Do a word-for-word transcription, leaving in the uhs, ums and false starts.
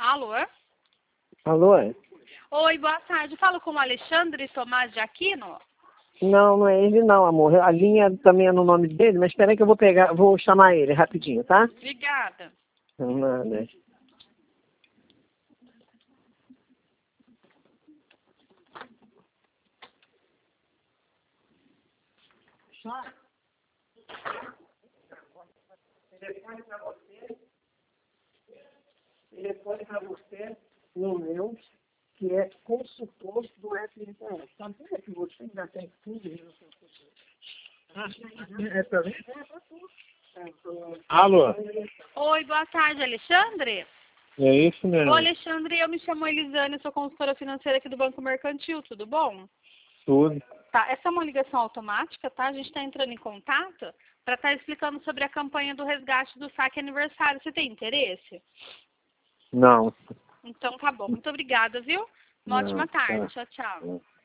Alô? Alô? É? Oi, boa tarde. Falo com o Alexandre Tomás de Aquino? Não, não é ele não, amor. A linha também é no nome dele, mas espera aí que eu vou pegar, vou chamar ele rapidinho, tá? Obrigada. Não, nada. Telefone para você, telefone para você no meu, que é consultor do F N P S. Sabia que você ainda tem tudo isso? É para mim? Alô? Oi, boa tarde, Alexandre? É isso mesmo. Ô, Alexandre, eu me chamo Elisane, sou consultora financeira aqui do Banco Mercantil, tudo bom? Tudo. Tá, essa é uma ligação automática, tá? A gente está entrando em contato para estar explicando sobre a campanha do resgate do saque aniversário. Você tem interesse? Não. Então tá bom. Muito obrigada, viu? Uma Não, ótima tarde. tá. Tchau, tchau.